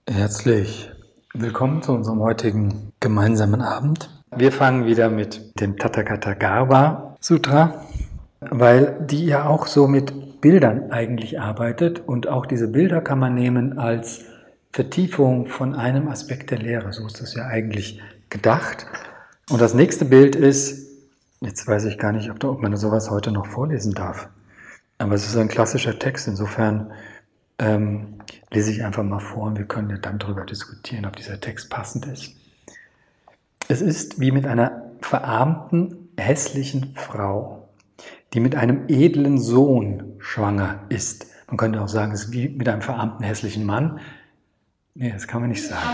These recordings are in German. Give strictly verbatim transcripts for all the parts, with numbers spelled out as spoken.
Herzlich willkommen zu unserem heutigen gemeinsamen Abend. Wir fangen wieder mit dem Tathagata Sutra, weil die ja auch so mit Bildern eigentlich arbeitet und auch diese Bilder kann man nehmen als Vertiefung von einem Aspekt der Lehre. So ist das ja eigentlich gedacht. Und das nächste Bild ist, jetzt weiß ich gar nicht, ob, da, ob man sowas heute noch vorlesen darf, aber es ist ein klassischer Text, insofern ähm, lese ich einfach mal vor und wir können ja dann darüber diskutieren, ob dieser Text passend ist. Es ist wie mit einer verarmten, hässlichen Frau, die mit einem edlen Sohn schwanger ist. Man könnte auch sagen, es ist wie mit einem verarmten, hässlichen Mann. Nee, das kann man nicht sagen.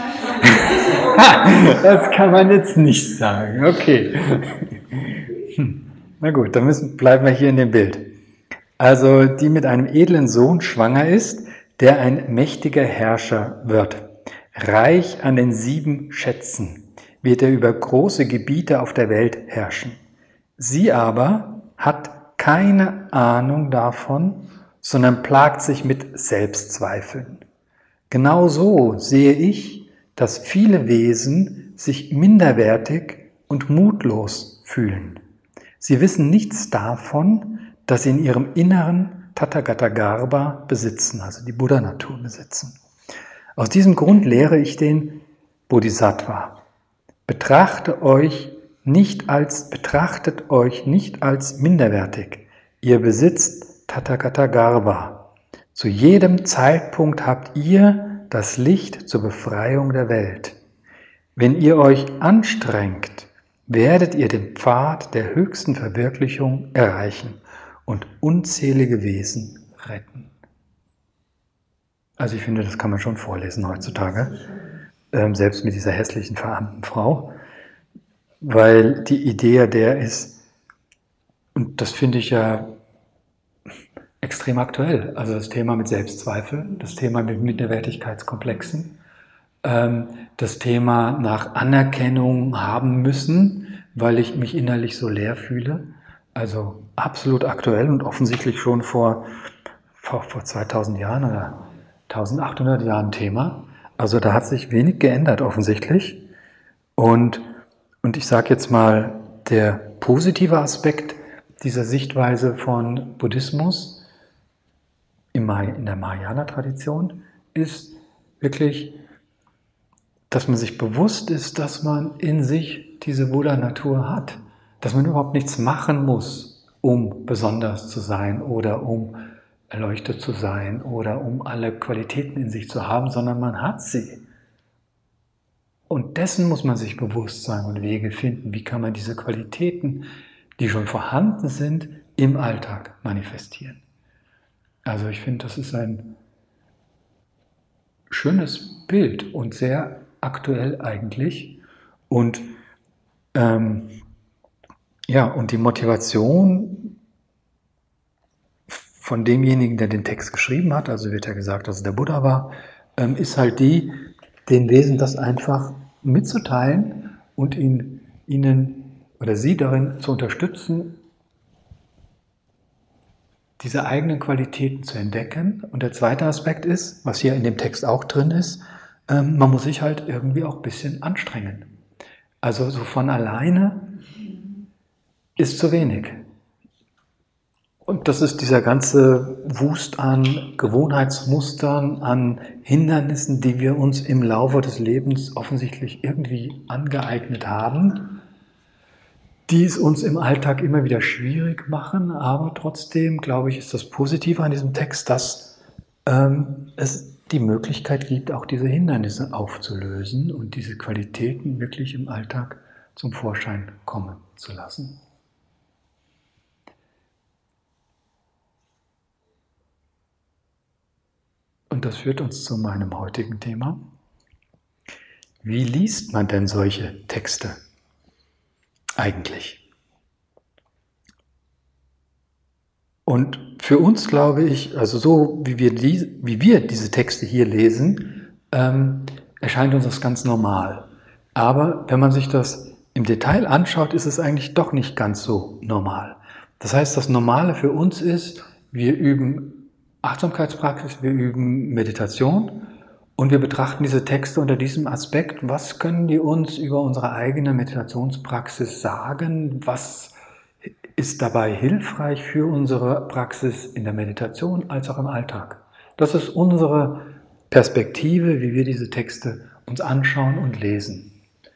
Das kann man jetzt nicht sagen. Okay. Hm. Na gut, dann müssen, bleiben wir hier in dem Bild. Also, die mit einem edlen Sohn schwanger ist, der ein mächtiger Herrscher wird. Reich an den sieben Schätzen wird er über große Gebiete auf der Welt herrschen. Sie aber hat keine Ahnung davon, sondern plagt sich mit Selbstzweifeln. Genauso sehe ich, dass viele Wesen sich minderwertig und mutlos fühlen. Sie wissen nichts davon, dass sie in ihrem Inneren Tathagata Garbha besitzen, also die Buddha-Natur besitzen. Aus diesem Grund lehre ich den Bodhisattva. Betrachte euch nicht als, betrachtet euch nicht als minderwertig. Ihr besitzt Tathagata Garbha. Zu jedem Zeitpunkt habt ihr das Licht zur Befreiung der Welt. Wenn ihr euch anstrengt, werdet ihr den Pfad der höchsten Verwirklichung erreichen und unzählige Wesen retten. Also ich finde, das kann man schon vorlesen heutzutage, ähm, selbst mit dieser hässlichen, verarmten Frau, weil die Idee ja der ist, und das finde ich ja extrem aktuell, also das Thema mit Selbstzweifel, das Thema mit Minderwertigkeitskomplexen, ähm, das Thema nach Anerkennung haben müssen, weil ich mich innerlich so leer fühle. Also absolut aktuell und offensichtlich schon vor, vor, vor zweitausend Jahren oder eintausendachthundert Jahren Thema. Also da hat sich wenig geändert offensichtlich. Und, und ich sage jetzt mal, der positive Aspekt dieser Sichtweise von Buddhismus in der Mahayana-Tradition ist wirklich, dass man sich bewusst ist, dass man in sich diese Buddha-Natur hat. Dass man überhaupt nichts machen muss, um besonders zu sein oder um erleuchtet zu sein oder um alle Qualitäten in sich zu haben, sondern man hat sie. Und dessen muss man sich bewusst sein und Wege finden. Wie kann man diese Qualitäten, die schon vorhanden sind, im Alltag manifestieren? Also ich finde, das ist ein schönes Bild und sehr aktuell eigentlich. Und ähm, Ja, und die Motivation von demjenigen, der den Text geschrieben hat, also wird ja gesagt, dass es der Buddha war, ist halt die, den Wesen das einfach mitzuteilen und ihn, ihnen oder sie darin zu unterstützen, diese eigenen Qualitäten zu entdecken. Und der zweite Aspekt ist, was hier in dem Text auch drin ist, man muss sich halt irgendwie auch ein bisschen anstrengen. Also so von alleine ist zu wenig. Und das ist dieser ganze Wust an Gewohnheitsmustern, an Hindernissen, die wir uns im Laufe des Lebens offensichtlich irgendwie angeeignet haben, die es uns im Alltag immer wieder schwierig machen, aber trotzdem, glaube ich, ist das Positive an diesem Text, dass ähm, es die Möglichkeit gibt, auch diese Hindernisse aufzulösen und diese Qualitäten wirklich im Alltag zum Vorschein kommen zu lassen. Und das führt uns zu meinem heutigen Thema. Wie liest man denn solche Texte eigentlich? Und für uns glaube ich, also so wie wir, die, wie wir diese Texte hier lesen, ähm, erscheint uns das ganz normal. Aber wenn man sich das im Detail anschaut, ist es eigentlich doch nicht ganz so normal. Das heißt, das Normale für uns ist, wir üben Achtsamkeitspraxis, wir üben Meditation Und wir betrachten diese Texte unter diesem Aspekt, was können die uns über unsere eigene Meditationspraxis sagen, was ist dabei hilfreich für unsere Praxis in der Meditation als auch im Alltag. Das ist unsere Perspektive, wie wir diese Texte uns anschauen und lesen.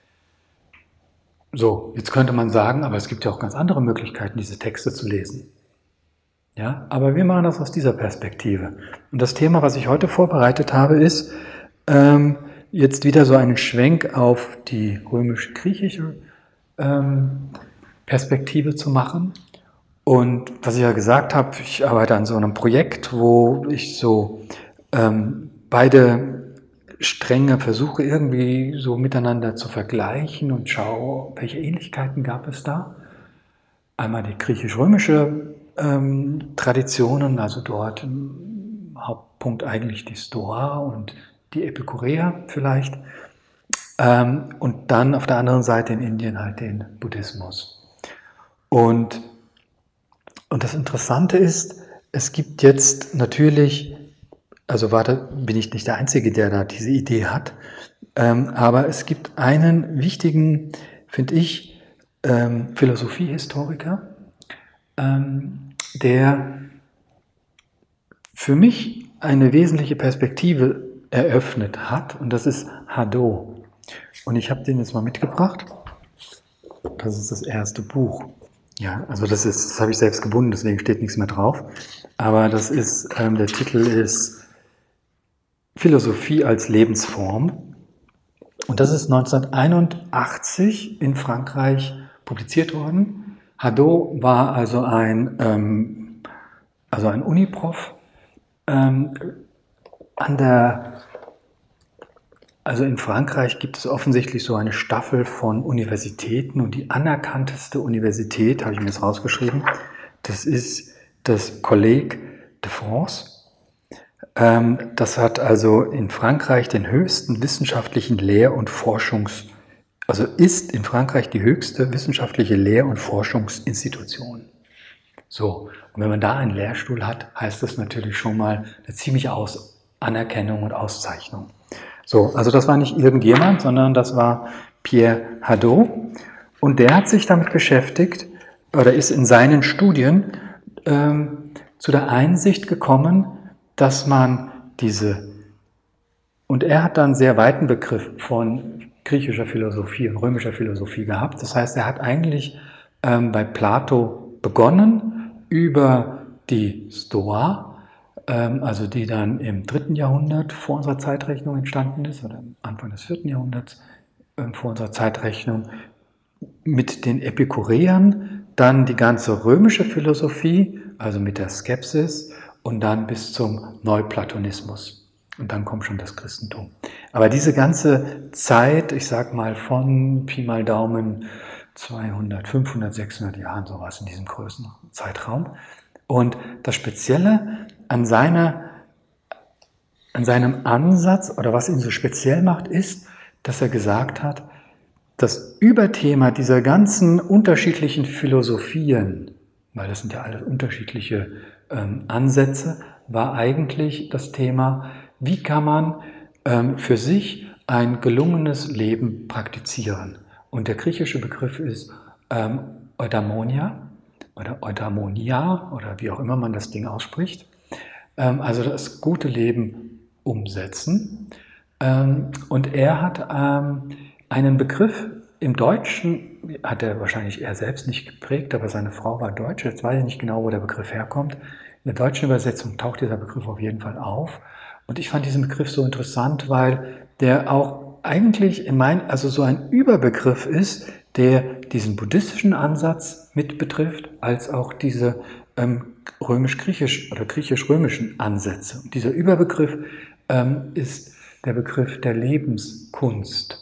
So, jetzt könnte man sagen, aber es gibt ja auch ganz andere Möglichkeiten, diese Texte zu lesen. Ja, aber wir machen das aus dieser Perspektive. Und das Thema, was ich heute vorbereitet habe, ist ähm, jetzt wieder so einen Schwenk auf die römisch-griechische ähm, Perspektive zu machen. Und was ich ja gesagt habe, ich arbeite an so einem Projekt, wo ich so ähm, beide Stränge versuche irgendwie so miteinander zu vergleichen und schaue, welche Ähnlichkeiten gab es da. Einmal die griechisch-römische ähm, Traditionen, also dort im Hauptpunkt eigentlich die Stoa und die Epikureer vielleicht. Ähm, und dann auf der anderen Seite in Indien halt den Buddhismus. Und, und das Interessante ist, es gibt jetzt natürlich, also warte, bin ich nicht der Einzige, der da diese Idee hat, ähm, aber es gibt einen wichtigen, finde ich, ähm, Philosophiehistoriker, ähm, der für mich eine wesentliche Perspektive eröffnet hat, und das ist Hadot. Und ich habe den jetzt mal mitgebracht. Das ist das erste Buch. Ja, also das ist, das habe ich selbst gebunden, deswegen steht nichts mehr drauf. Aber das ist, ähm, der Titel ist Philosophie als Lebensform. Und das ist neunzehnhunderteinundachtzig in Frankreich publiziert worden. Hadot war also ein, ähm, also ein Uniprof ähm, an der, also in Frankreich gibt es offensichtlich so eine Staffel von Universitäten und die anerkannteste Universität, habe ich mir jetzt rausgeschrieben, das ist das Collège de France. Ähm, das hat also in Frankreich den höchsten wissenschaftlichen Lehr- und Forschungs, also ist in Frankreich die höchste wissenschaftliche Lehr- und Forschungsinstitution. So, und wenn man da einen Lehrstuhl hat, heißt das natürlich schon mal eine ziemliche Aus- Anerkennung und Auszeichnung. So, also das war nicht irgendjemand, sondern das war Pierre Hadot. Und der hat sich damit beschäftigt, oder ist in seinen Studien ähm, zu der Einsicht gekommen, dass man diese, und er hat dann einen sehr weiten Begriff von griechischer Philosophie und römischer Philosophie gehabt. Das heißt, er hat eigentlich ähm, bei Plato begonnen, über die Stoa, ähm, also die dann im dritten Jahrhundert vor unserer Zeitrechnung entstanden ist, oder Anfang des vierten Jahrhunderts äh, vor unserer Zeitrechnung, mit den Epikureern, dann die ganze römische Philosophie, also mit der Skepsis, und dann bis zum Neuplatonismus. Und dann kommt schon das Christentum. Aber diese ganze Zeit, ich sag mal von Pi mal Daumen zweihundert, fünfhundert, sechshundert Jahren, sowas in diesem Größenzeitraum. Und das Spezielle an, seiner, an seinem Ansatz, oder was ihn so speziell macht, ist, dass er gesagt hat, das Überthema dieser ganzen unterschiedlichen Philosophien, weil das sind ja alles unterschiedliche ähm, Ansätze, war eigentlich das Thema, wie kann man ähm, für sich ein gelungenes Leben praktizieren. Und der griechische Begriff ist ähm, Eudaimonia oder Eudaimonia oder wie auch immer man das Ding ausspricht. Ähm, also das gute Leben umsetzen. Ähm, und er hat ähm, einen Begriff im Deutschen, hat er wahrscheinlich er selbst nicht geprägt, aber seine Frau war Deutsche. Jetzt weiß ich nicht genau, wo der Begriff herkommt. In der deutschen Übersetzung taucht dieser Begriff auf jeden Fall auf. Und ich fand diesen Begriff so interessant, weil der auch eigentlich in mein, also so ein Überbegriff ist, der diesen buddhistischen Ansatz mit betrifft, als auch diese ähm, römisch-griechisch oder griechisch-römischen Ansätze. Und dieser Überbegriff ähm, ist der Begriff der Lebenskunst.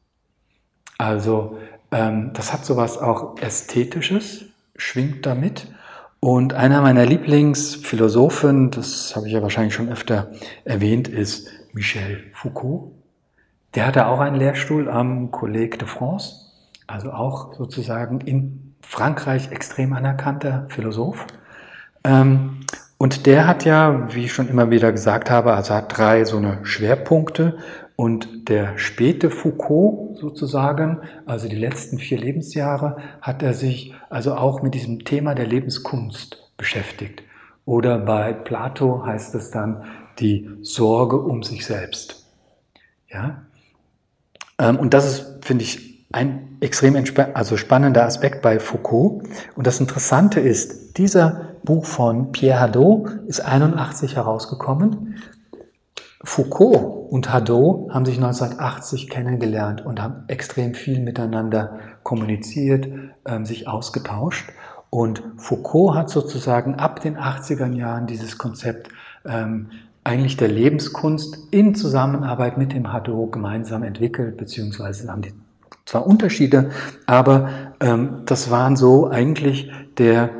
Also ähm, das hat sowas auch Ästhetisches, schwingt damit. Und einer meiner Lieblingsphilosophen, das habe ich ja wahrscheinlich schon öfter erwähnt, ist Michel Foucault. Der hatte auch einen Lehrstuhl am Collège de France, also auch sozusagen in Frankreich extrem anerkannter Philosoph. Ähm, Und der hat ja, wie ich schon immer wieder gesagt habe, also hat drei so eine Schwerpunkte. Und der späte Foucault sozusagen, also die letzten vier Lebensjahre, hat er sich also auch mit diesem Thema der Lebenskunst beschäftigt. Oder bei Plato heißt es dann die Sorge um sich selbst. Ja? Und das ist, finde ich, ein extrem also spannender Aspekt bei Foucault. Und das Interessante ist, dieser Buch von Pierre Hadot ist einundachtzig herausgekommen. Foucault und Hadot haben sich neunzehnhundertachtzig kennengelernt und haben extrem viel miteinander kommuniziert, äh, sich ausgetauscht. Und Foucault hat sozusagen ab den achtziger Jahren dieses Konzept ähm, eigentlich der Lebenskunst in Zusammenarbeit mit dem Hadot gemeinsam entwickelt, beziehungsweise haben die zwar Unterschiede, aber ähm, das waren so eigentlich der,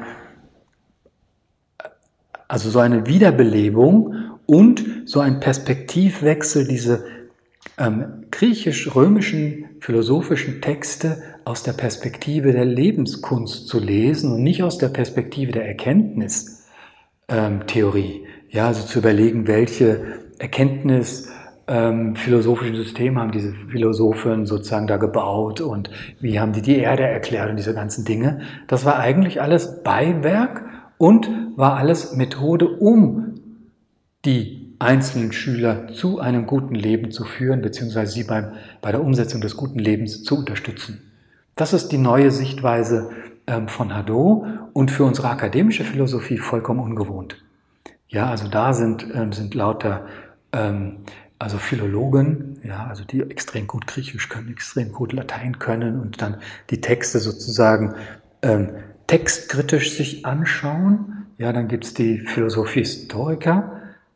also so eine Wiederbelebung und so ein Perspektivwechsel, diese ähm, griechisch-römischen philosophischen Texte aus der Perspektive der Lebenskunst zu lesen und nicht aus der Perspektive der Erkenntnistheorie. Ja, also zu überlegen, welche Erkenntnis ähm, philosophischen Systeme haben diese Philosophen sozusagen da gebaut und wie haben die die Erde erklärt und diese ganzen Dinge. Das war eigentlich alles Beiwerk und war alles Methode, um die einzelnen Schüler zu einem guten Leben zu führen, beziehungsweise sie beim, bei der Umsetzung des guten Lebens zu unterstützen. Das ist die neue Sichtweise ähm, von Hadot und für unsere akademische Philosophie vollkommen ungewohnt. Ja, also da sind, ähm, sind lauter ähm, also Philologen, ja, also die extrem gut Griechisch können, extrem gut Latein können und dann die Texte sozusagen ähm, textkritisch sich anschauen. Ja, dann gibt es die Philosophie-Historiker,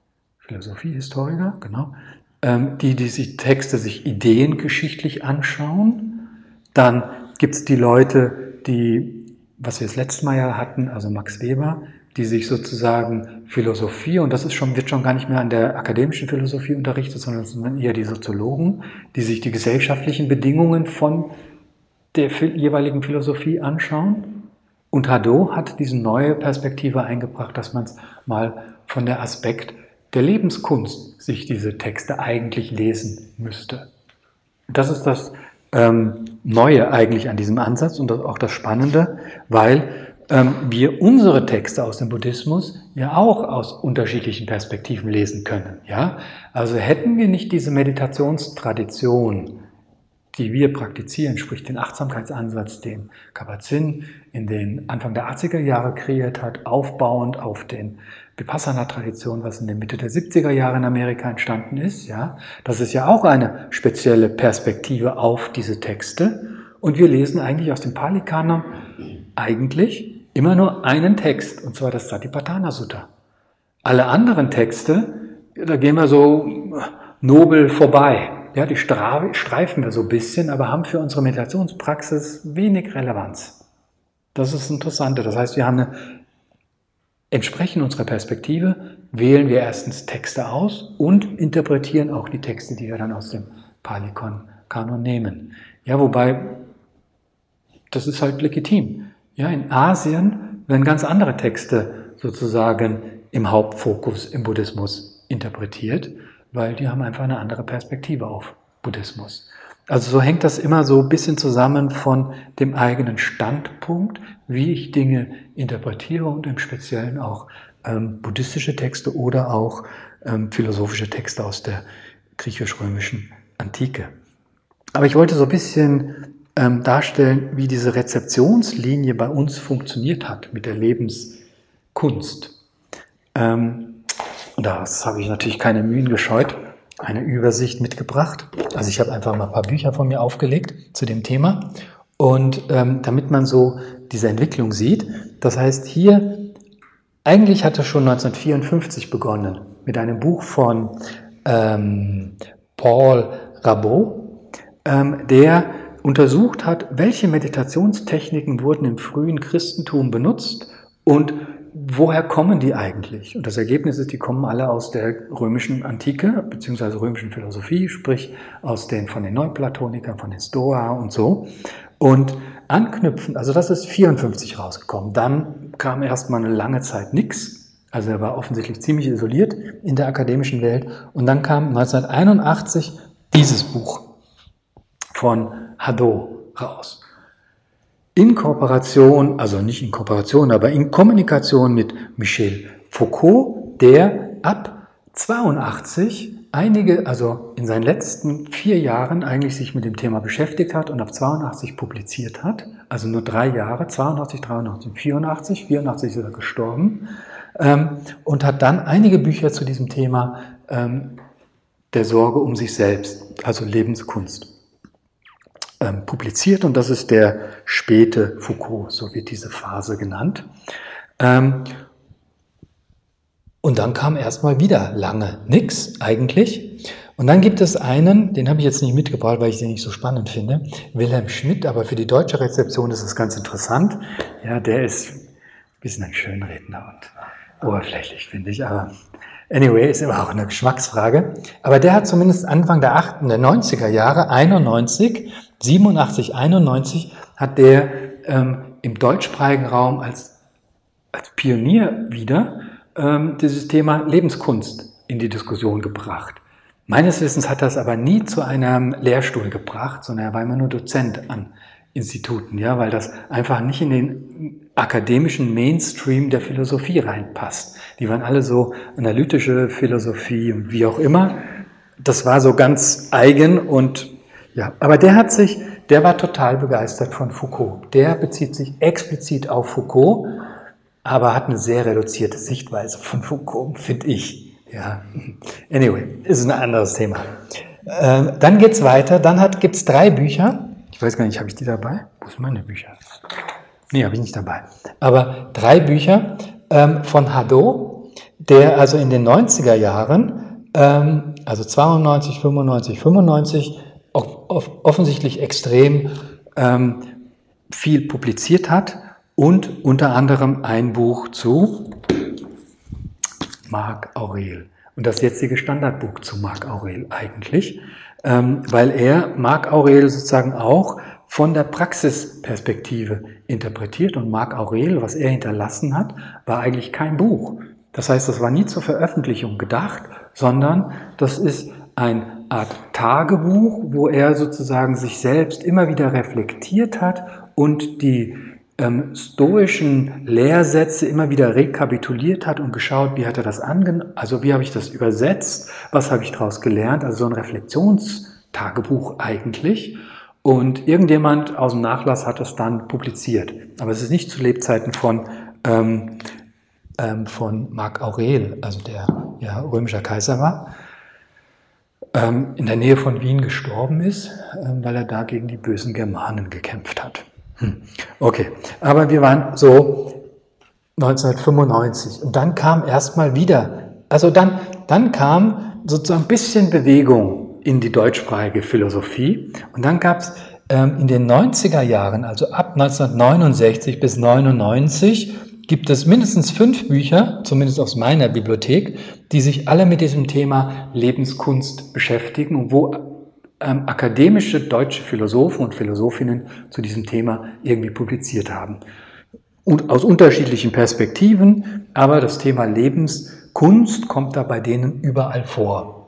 Philosophiehistoriker, genau, ähm, die, die sich Texte sich ideengeschichtlich anschauen. Dann gibt es die Leute, die, was wir das letzte Mal ja hatten, also Max Weber, die sich sozusagen Philosophie, und das ist schon, wird schon gar nicht mehr an der akademischen Philosophie unterrichtet, sondern es sind eher die Soziologen, die sich die gesellschaftlichen Bedingungen von der jeweiligen Philosophie anschauen. Und Hadot hat diese neue Perspektive eingebracht, dass man es mal von der Aspekt der Lebenskunst sich diese Texte eigentlich lesen müsste. Das ist das ähm, Neue eigentlich an diesem Ansatz und das auch das Spannende, weil ähm, wir unsere Texte aus dem Buddhismus ja auch aus unterschiedlichen Perspektiven lesen können. Ja? Also hätten wir nicht diese Meditationstradition, die wir praktizieren, sprich den Achtsamkeitsansatz, den Kabat-Zinn in den Anfang der achtziger Jahre kreiert hat, aufbauend auf den Vipassana-Tradition, was in der Mitte der siebziger Jahre in Amerika entstanden ist. Ja, das ist ja auch eine spezielle Perspektive auf diese Texte. Und wir lesen eigentlich aus dem Pali-Kanon eigentlich immer nur einen Text, und zwar das Satipatthana-Sutta. Alle anderen Texte, da gehen wir so nobel vorbei. Ja, die streifen wir so ein bisschen, aber haben für unsere Meditationspraxis wenig Relevanz. Das ist das Interessante. Das heißt, wir haben eine, entsprechend unserer Perspektive, wählen wir erstens Texte aus und interpretieren auch die Texte, die wir dann aus dem Pali-Kanon nehmen. Ja, wobei, das ist halt legitim. Ja, in Asien werden ganz andere Texte sozusagen im Hauptfokus im Buddhismus interpretiert, weil die haben einfach eine andere Perspektive auf Buddhismus. Also so hängt das immer so ein bisschen zusammen von dem eigenen Standpunkt, wie ich Dinge interpretiere und im Speziellen auch ähm, buddhistische Texte oder auch ähm, philosophische Texte aus der griechisch-römischen Antike. Aber ich wollte so ein bisschen ähm, darstellen, wie diese Rezeptionslinie bei uns funktioniert hat mit der Lebenskunst. Ähm, Und das habe ich natürlich keine Mühen gescheut, eine Übersicht mitgebracht. Also ich habe einfach mal ein paar Bücher von mir aufgelegt zu dem Thema. Und ähm, damit man so diese Entwicklung sieht, das heißt hier, eigentlich hat es schon neunzehnhundertvierundfünfzig begonnen mit einem Buch von ähm, Paul Rabot, ähm, der untersucht hat, welche Meditationstechniken wurden im frühen Christentum benutzt und woher kommen die eigentlich? Und das Ergebnis ist, die kommen alle aus der römischen Antike, beziehungsweise römischen Philosophie, sprich aus den, von den Neuplatonikern, von den Stoa und so. Und anknüpfen, also das ist vierundfünfzig rausgekommen. Dann kam erstmal eine lange Zeit nichts. Also er war offensichtlich ziemlich isoliert in der akademischen Welt. Und dann kam neunzehnhunderteinundachtzig dieses Buch von Hadot raus. In Kooperation, also nicht in Kooperation, aber in Kommunikation mit Michel Foucault, der ab zweiundachtzig einige, also in seinen letzten vier Jahren eigentlich sich mit dem Thema beschäftigt hat und ab zweiundachtzig publiziert hat, also nur drei Jahre, zweiundachtzig, dreiundachtzig, vierundachtzig, vierundachtzig ist er gestorben, ähm, und hat dann einige Bücher zu diesem Thema ähm, der Sorge um sich selbst, also Lebenskunst, ähm, publiziert, und das ist der späte Foucault, so wird diese Phase genannt. Ähm, Und dann kam erstmal wieder lange nichts eigentlich. Und dann gibt es einen, den habe ich jetzt nicht mitgebracht, weil ich den nicht so spannend finde, Wilhelm Schmidt, aber für die deutsche Rezeption ist es ganz interessant. Ja, der ist ein bisschen ein Schönredner und oberflächlich, finde ich, aber anyway, ist immer auch eine Geschmacksfrage. Aber der hat zumindest Anfang der, achten, der neunziger Jahre, einundneunzig, siebenundachtzig, einundneunzig, hat der ähm, im deutschsprachigen Raum als, als Pionier wieder dieses Thema Lebenskunst in die Diskussion gebracht. Meines Wissens hat das aber nie zu einem Lehrstuhl gebracht, sondern er war immer nur Dozent an Instituten, ja, weil das einfach nicht in den akademischen Mainstream der Philosophie reinpasst. Die waren alle so analytische Philosophie, wie auch immer. Das war so ganz eigen und ja, aber der hat sich, der war total begeistert von Foucault. Der bezieht sich explizit auf Foucault, aber hat eine sehr reduzierte Sichtweise von Foucault, finde ich. Ja. Anyway, ist ein anderes Thema. Äh, dann geht's weiter. Dann gibt es drei Bücher. Ich weiß gar nicht, habe ich die dabei? Wo sind meine Bücher? Nee, habe ich nicht dabei. Aber drei Bücher ähm, von Hadot, der also in den neunziger Jahren, ähm, also zweiundneunzig, fünfundneunzig, fünfundneunzig, auch, off- offensichtlich extrem ähm, viel publiziert hat. Und unter anderem ein Buch zu Marc Aurel. Und das jetzige Standardbuch zu Marc Aurel eigentlich, ähm, weil er Marc Aurel sozusagen auch von der Praxisperspektive interpretiert. Und Marc Aurel, was er hinterlassen hat, war eigentlich kein Buch. Das heißt, das war nie zur Veröffentlichung gedacht, sondern das ist eine Art Tagebuch, wo er sozusagen sich selbst immer wieder reflektiert hat und die Ähm, stoischen Lehrsätze immer wieder rekapituliert hat und geschaut, wie hat er das angenommen, also wie habe ich das übersetzt, was habe ich daraus gelernt, also so ein Reflexionstagebuch eigentlich. Und irgendjemand aus dem Nachlass hat es dann publiziert. Aber es ist nicht zu Lebzeiten von, ähm, ähm, von Marc Aurel, also der ja römischer Kaiser war, ähm, in der Nähe von Wien gestorben ist, ähm, weil er da gegen die bösen Germanen gekämpft hat. Okay, aber wir waren so neunzehnhundertfünfundneunzig und dann kam erstmal wieder, also dann, dann kam sozusagen ein bisschen Bewegung in die deutschsprachige Philosophie und dann gab es ähm, in den neunziger Jahren, also ab neunzehnhundertneunundsechzig bis neunundneunzig, gibt es mindestens fünf Bücher, zumindest aus meiner Bibliothek, die sich alle mit diesem Thema Lebenskunst beschäftigen und wo Ähm, akademische deutsche Philosophen und Philosophinnen zu diesem Thema irgendwie publiziert haben. Und aus unterschiedlichen Perspektiven, aber das Thema Lebenskunst kommt da bei denen überall vor.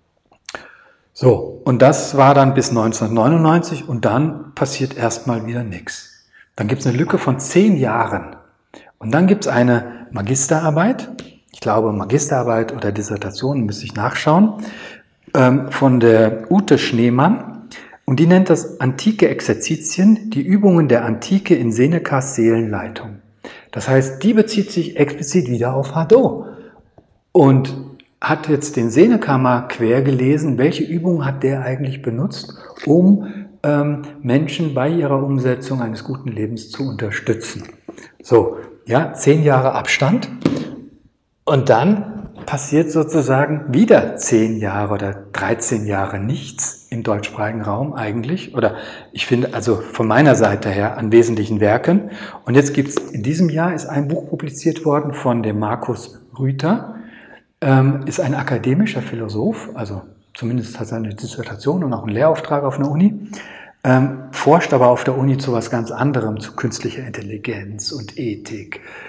So, und das war dann bis neunzehnhundertneunundneunzig und dann passiert erstmal wieder nichts. Dann gibt es eine Lücke von zehn Jahren. Und dann gibt es eine Magisterarbeit, ich glaube Magisterarbeit oder Dissertation, müsste ich nachschauen, von der Ute Schneemann, und die nennt das Antike Exerzitien, die Übungen der Antike in Senecas Seelenleitung. Das heißt, die bezieht sich explizit wieder auf Hadot und hat jetzt den Seneca mal quer gelesen, welche Übungen hat der eigentlich benutzt, um ähm, Menschen bei ihrer Umsetzung eines guten Lebens zu unterstützen. So, ja, zehn Jahre Abstand und dann passiert sozusagen wieder zehn Jahre oder dreizehn Jahre nichts im deutschsprachigen Raum eigentlich. Oder ich finde, also von meiner Seite her an wesentlichen Werken. Und jetzt gibt es, in diesem Jahr ist ein Buch publiziert worden von dem Markus Rüther, ähm, ist ein akademischer Philosoph, also zumindest hat er eine Dissertation und auch einen Lehrauftrag auf einer Uni, ähm, forscht aber auf der Uni zu was ganz anderem, zu künstlicher Intelligenz und Ethik,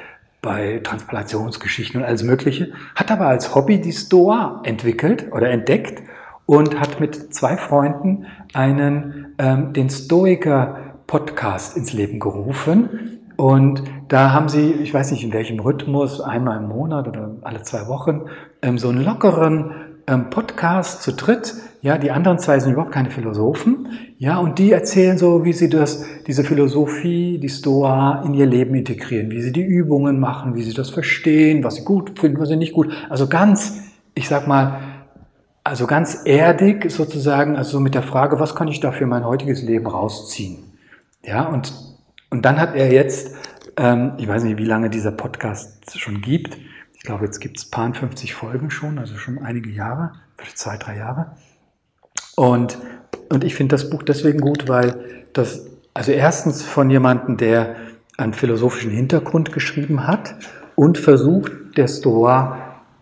bei Transplantationsgeschichten und alles Mögliche, hat aber als Hobby die Stoa entwickelt oder entdeckt und hat mit zwei Freunden einen, ähm, den Stoiker-Podcast ins Leben gerufen. Und da haben sie, ich weiß nicht in welchem Rhythmus, einmal im Monat oder alle zwei Wochen, ähm, so einen lockeren ähm, Podcast zu dritt. Ja, die anderen zwei sind überhaupt keine Philosophen. Ja, und die erzählen so, wie sie das, diese Philosophie, die Stoa in ihr Leben integrieren, wie sie die Übungen machen, wie sie das verstehen, was sie gut finden, was sie nicht gut. Also ganz, ich sag mal, also ganz erdig sozusagen, also mit der Frage, was kann ich da für mein heutiges Leben rausziehen? Ja, und, und dann hat er jetzt, ähm, ich weiß nicht, wie lange dieser Podcast schon gibt. Ich glaube, jetzt gibt es paar fünfzig Folgen schon, also schon einige Jahre, vielleicht zwei, drei Jahre. Und, und ich finde das Buch deswegen gut, weil das, also erstens von jemandem, der einen philosophischen Hintergrund geschrieben hat und versucht, der Stoa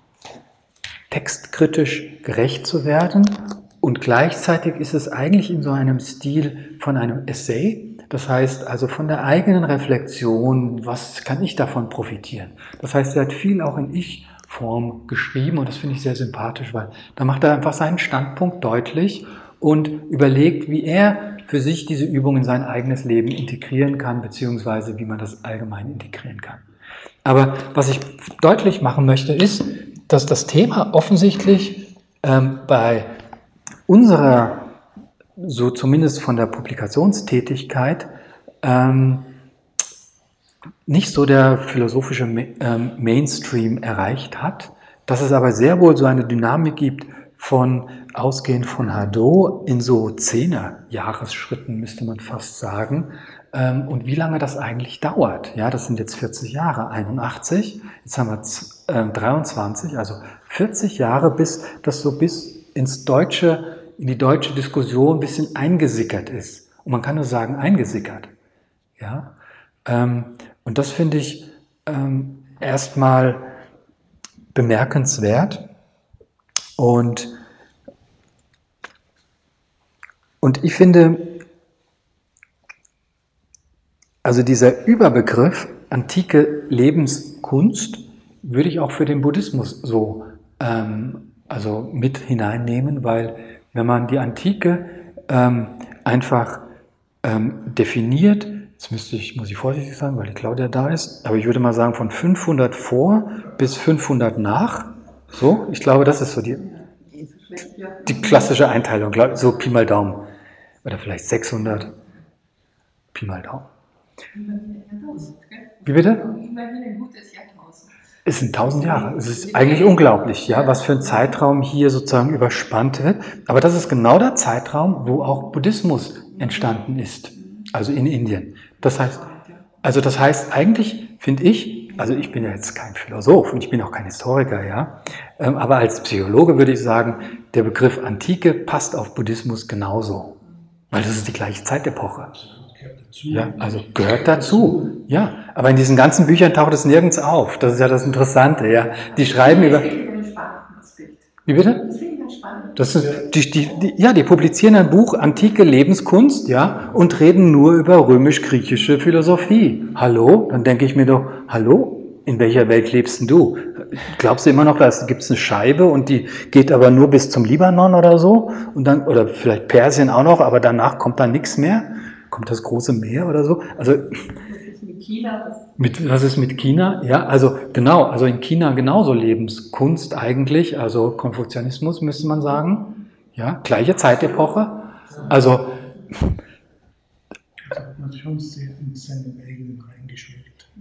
textkritisch gerecht zu werden. Und gleichzeitig ist es eigentlich in so einem Stil von einem Essay. Das heißt also von der eigenen Reflexion, was kann ich davon profitieren? Das heißt, er hat viel auch in Ich-Form geschrieben und das finde ich sehr sympathisch, weil da macht er einfach seinen Standpunkt deutlich und überlegt, wie er für sich diese Übung in sein eigenes Leben integrieren kann, beziehungsweise wie man das allgemein integrieren kann. Aber was ich deutlich machen möchte, ist, dass das Thema offensichtlich ähm, bei unserer, so zumindest von der Publikationstätigkeit, ähm, nicht so der philosophische ähm, Mainstream erreicht hat, dass es aber sehr wohl so eine Dynamik gibt von, ausgehend von Hadot, in so Zehner-Jahresschritten, müsste man fast sagen, ähm, und wie lange das eigentlich dauert. Ja, das sind jetzt vierzig Jahre, einundachtzig, jetzt haben wir äh, dreiundzwanzig, also vierzig Jahre, bis das so bis ins deutsche, in die deutsche Diskussion ein bisschen eingesickert ist. Und man kann nur sagen, eingesickert. Ja? Ähm, und das finde ich ähm, erstmal bemerkenswert. Und, und ich finde, also dieser Überbegriff antike Lebenskunst würde ich auch für den Buddhismus so ähm, also mit hineinnehmen, weil wenn man die Antike ähm, einfach ähm, definiert, jetzt müsste ich, muss ich vorsichtig sagen, weil die Claudia da ist, aber ich würde mal sagen von fünfhundert vor bis fünfhundert nach, so, ich glaube, das ist so die, die klassische Einteilung, so Pi mal Daumen, oder vielleicht sechshundert, Pi mal Daumen. Wie bitte? Immerhin ein gutes Jahrtausend. Es sind tausend Jahre. Es ist eigentlich unglaublich, ja, was für ein Zeitraum hier sozusagen überspannt wird. Aber das ist genau der Zeitraum, wo auch Buddhismus entstanden ist, also in Indien. Das heißt, also das heißt eigentlich, finde ich, also ich bin ja jetzt kein Philosoph und ich bin auch kein Historiker, ja, aber als Psychologe würde ich sagen, der Begriff Antike passt auf Buddhismus genauso, weil das ist die gleiche Zeitepoche. Ja, also gehört dazu. Ja, aber in diesen ganzen Büchern taucht es nirgends auf. Das ist ja das Interessante. Ja, die schreiben über. Wie bitte? Das finde ich ganz spannend. Das ist, die, die, die, ja, die publizieren ein Buch Antike Lebenskunst, ja, und reden nur über römisch-griechische Philosophie. Hallo? Dann denke ich mir doch, hallo? In welcher Welt lebst denn du? Glaubst du immer noch, da gibt es eine Scheibe und die geht aber nur bis zum Libanon oder so? Und dann, oder vielleicht Persien auch noch, aber danach kommt da nichts mehr? Kommt das große Meer oder so? Also, was ist mit China? Mit, was ist mit China? Ja, also genau, also in China genauso Lebenskunst eigentlich, also Konfuzianismus müsste man sagen. Ja, gleiche Zeitepoche. Also, das hat man schon sehr in seinen eigenen reingeschickt.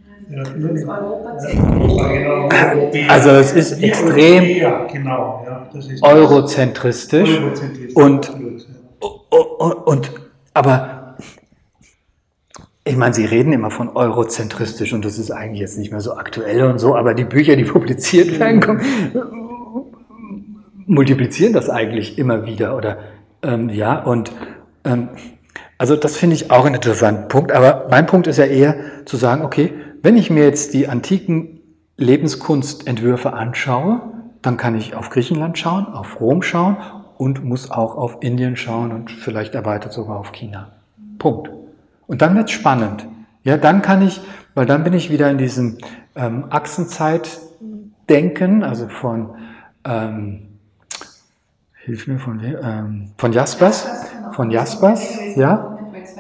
Also es ist extrem ja, genau, ja, das ist eurozentristisch, eurozentristisch und, und, und aber ich meine, Sie reden immer von eurozentristisch und das ist eigentlich jetzt nicht mehr so aktuell und so, aber die Bücher, die publiziert werden, kommen, multiplizieren das eigentlich immer wieder, oder ähm, ja, und ähm, also das finde ich auch einen interessanten Punkt, aber mein Punkt ist ja eher zu sagen, okay, wenn ich mir jetzt die antiken Lebenskunstentwürfe anschaue, dann kann ich auf Griechenland schauen, auf Rom schauen und muss auch auf Indien schauen und vielleicht erweitert sogar auf China. Punkt. Und dann wird es spannend. Ja, dann kann ich, weil dann bin ich wieder in diesem ähm, Achsenzeitdenken, also von, ähm, hilf mir, von, ähm, von Jaspers, von Jaspers, ja.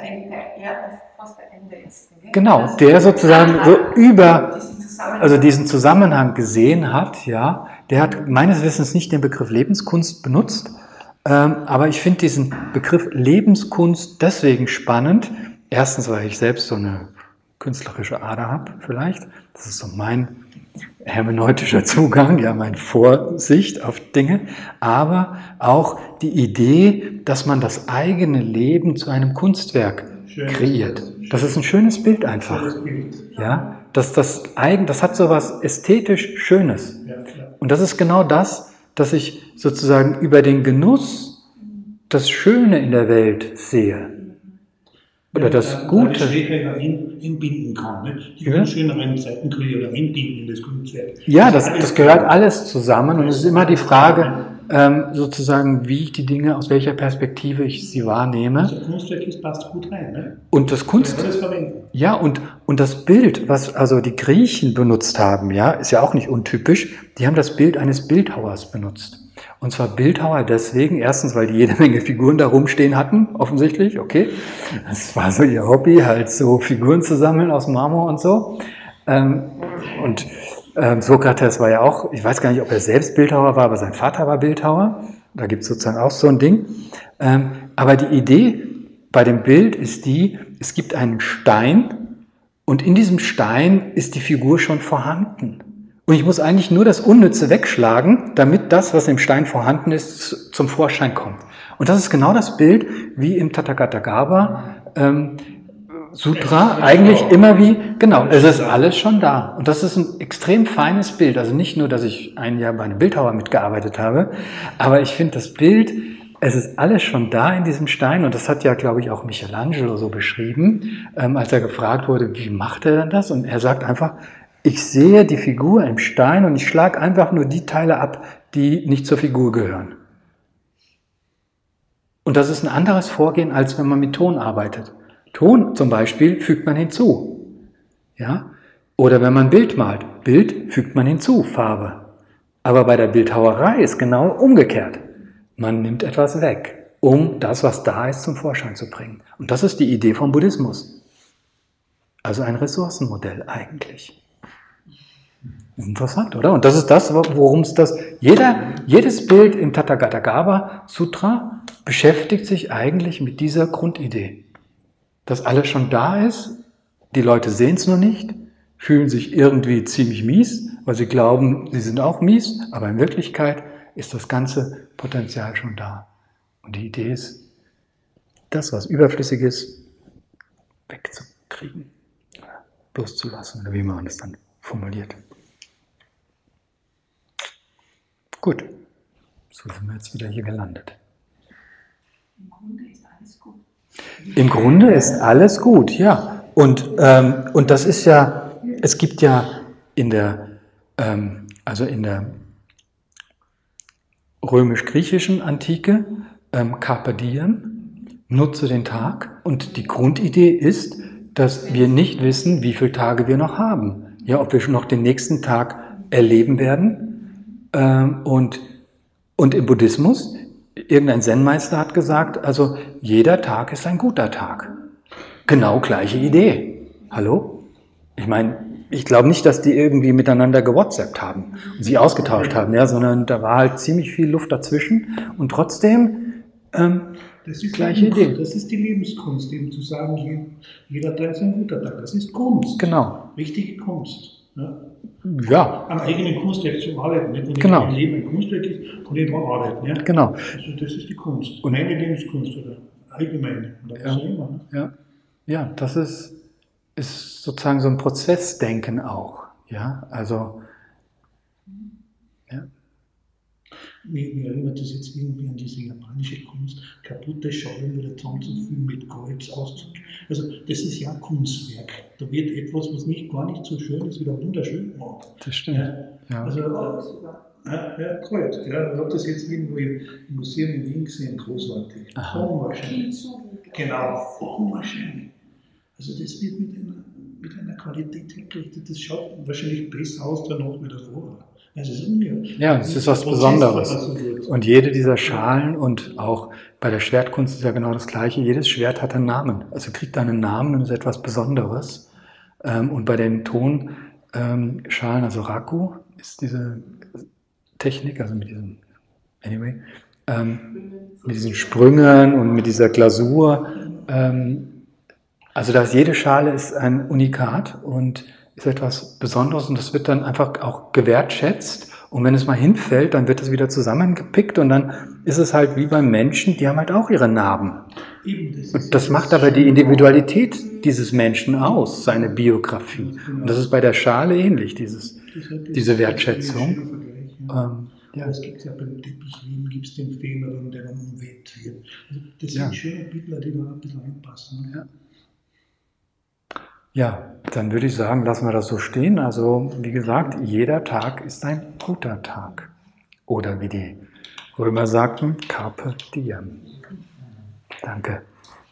Genau, der sozusagen so über, also diesen Zusammenhang gesehen hat, ja, der hat meines Wissens nicht den Begriff Lebenskunst benutzt, ähm, aber ich finde diesen Begriff Lebenskunst deswegen spannend. Erstens, weil ich selbst so eine künstlerische Ader habe, vielleicht. Das ist so mein hermeneutischer Zugang, ja, meine Vorsicht auf Dinge, aber auch die Idee, dass man das eigene Leben zu einem Kunstwerk kreiert. Das ist ein schönes Bild einfach. Ja, dass das eigen, das hat so was ästhetisch Schönes. Und das ist genau das, dass ich sozusagen über den Genuss das Schöne in der Welt sehe. Oder das Gute. Dass ich einbinden kann, ne? Die ja? schöneren Seiten kann ich oder einbinden in das Kunstwerk. Ja, das, das gehört alles zusammen und es ist immer die Frage, ähm, sozusagen, wie ich die Dinge, aus welcher Perspektive ich sie wahrnehme. Also Kunstwerk ist, passt gut rein, ne? Und das Kunst, ja, und, und das Bild, was also die Griechen benutzt haben, ja, ist ja auch nicht untypisch, die haben das Bild eines Bildhauers benutzt. Und zwar Bildhauer deswegen, erstens, weil die jede Menge Figuren da rumstehen hatten, offensichtlich, okay. Das war so ihr Hobby, halt so Figuren zu sammeln aus Marmor und so. Und Sokrates war ja auch, ich weiß gar nicht, ob er selbst Bildhauer war, aber sein Vater war Bildhauer. Da gibt es sozusagen auch so ein Ding. Aber die Idee bei dem Bild ist die, es gibt einen Stein und in diesem Stein ist die Figur schon vorhanden. Und ich muss eigentlich nur das Unnütze wegschlagen, damit das, was im Stein vorhanden ist, zum Vorschein kommt. Und das ist genau das Bild, wie im Tathagata ähm, Sutra eigentlich immer wie, genau, es ist alles schon da. Und das ist ein extrem feines Bild. Also nicht nur, dass ich ein Jahr bei einem Bildhauer mitgearbeitet habe, aber ich finde das Bild, es ist alles schon da in diesem Stein. Und das hat ja, glaube ich, auch Michelangelo so beschrieben, ähm, als er gefragt wurde, wie macht er denn das? Und er sagt einfach, ich sehe die Figur im Stein und ich schlage einfach nur die Teile ab, die nicht zur Figur gehören. Und das ist ein anderes Vorgehen, als wenn man mit Ton arbeitet. Ton zum Beispiel fügt man hinzu. Ja? Oder wenn man Bild malt. Bild fügt man hinzu, Farbe. Aber bei der Bildhauerei ist genau umgekehrt. Man nimmt etwas weg, um das, was da ist, zum Vorschein zu bringen. Und das ist die Idee vom Buddhismus. Also ein Ressourcenmodell eigentlich. Interessant, oder? Und das ist das, worum es das... Jeder, jedes Bild im Tathagata Sutra beschäftigt sich eigentlich mit dieser Grundidee. Dass alles schon da ist, die Leute sehen es nur nicht, fühlen sich irgendwie ziemlich mies, weil sie glauben, sie sind auch mies, aber in Wirklichkeit ist das ganze Potenzial schon da. Und die Idee ist, das, was überflüssig ist, wegzukriegen, loszulassen, oder wie man das dann formuliert. Gut, so sind wir jetzt wieder hier gelandet. Im Grunde ist alles gut. Im Grunde ist alles gut, ja. Und, ähm, und das ist ja, es gibt ja in der, ähm, also in der römisch-griechischen Antike ähm, Carpe diem, nutze den Tag. Und die Grundidee ist, dass wir nicht wissen, wie viele Tage wir noch haben. Ja, ob wir schon noch den nächsten Tag erleben werden. Ähm, und, und im Buddhismus, irgendein Zen-Meister hat gesagt, also jeder Tag ist ein guter Tag. Genau gleiche Idee. Hallo? Ich meine, ich glaube nicht, dass die irgendwie miteinander gewhatsappt haben und sich ausgetauscht haben, ja, sondern da war halt ziemlich viel Luft dazwischen und trotzdem ähm, das ist gleiche Idee. Das ist die Lebenskunst, eben zu sagen, jeder Tag ist ein guter Tag. Das ist Kunst. Genau. Richtige Kunst. Ja. Ja. Am eigenen Kunstwerk zu arbeiten. Nicht? Wenn genau. mein Leben ein Kunstwerk ist, kann ich daran arbeiten. Ja? Genau. Also das ist die Kunst. Und meine Lebenskunst oder allgemeine. Oder ja. was auch immer. Ne? Ja. Ja, das ist, ist sozusagen so ein Prozessdenken auch. Ja, also ja. Mir, mir erinnert das jetzt irgendwie an diese japanische Kunst, kaputte Schollen wieder zusammenzufügen mit Golds auszudrücken. Also das ist ja Kunstwerk. Da wird etwas, was nicht gar nicht so schön ist, wieder wunderschön gemacht. Das stimmt. Ja. Ja. Also, ja, ja, Gold. Ja, ich habe das jetzt irgendwo im Museum in Wien gesehen, großartig. Unwahrscheinlich. Genau, unwahrscheinlich. Also das wird mit einer mit einer Qualität hergerichtet. Das schaut wahrscheinlich besser aus danach wie davor. Also es ist ungefähr, Ja, es ist was Besonderes. Und jede dieser Schalen und auch bei der Schwertkunst ist ja genau das Gleiche. Jedes Schwert hat einen Namen. Also kriegt einen Namen und ist etwas Besonderes. Und bei den Tonschalen, also Raku ist diese Technik, also mit diesem, anyway, mit diesen Sprüngen und mit dieser Glasur. Also dass jede Schale ist ein Unikat und ist etwas Besonderes und das wird dann einfach auch gewertschätzt und wenn es mal hinfällt, dann wird es wieder zusammengepickt und dann ist es halt wie beim Menschen, die haben halt auch ihre Narben. Und das macht aber die Individualität dieses Menschen aus, seine Biografie. Und das ist bei der Schale ähnlich, dieses, diese Wertschätzung. Ähm, ja. Es gibt ja beim Teppichweben, gibt es den Fehler, der dann umweht wird. Also das sind ja. schöne Bilder, die da ein bisschen reinpassen. Ja. Ja, dann würde ich sagen, lassen wir das so stehen. Also, wie gesagt, jeder Tag ist ein guter Tag. Oder wie die Römer sagten, Carpe Diem. Danke.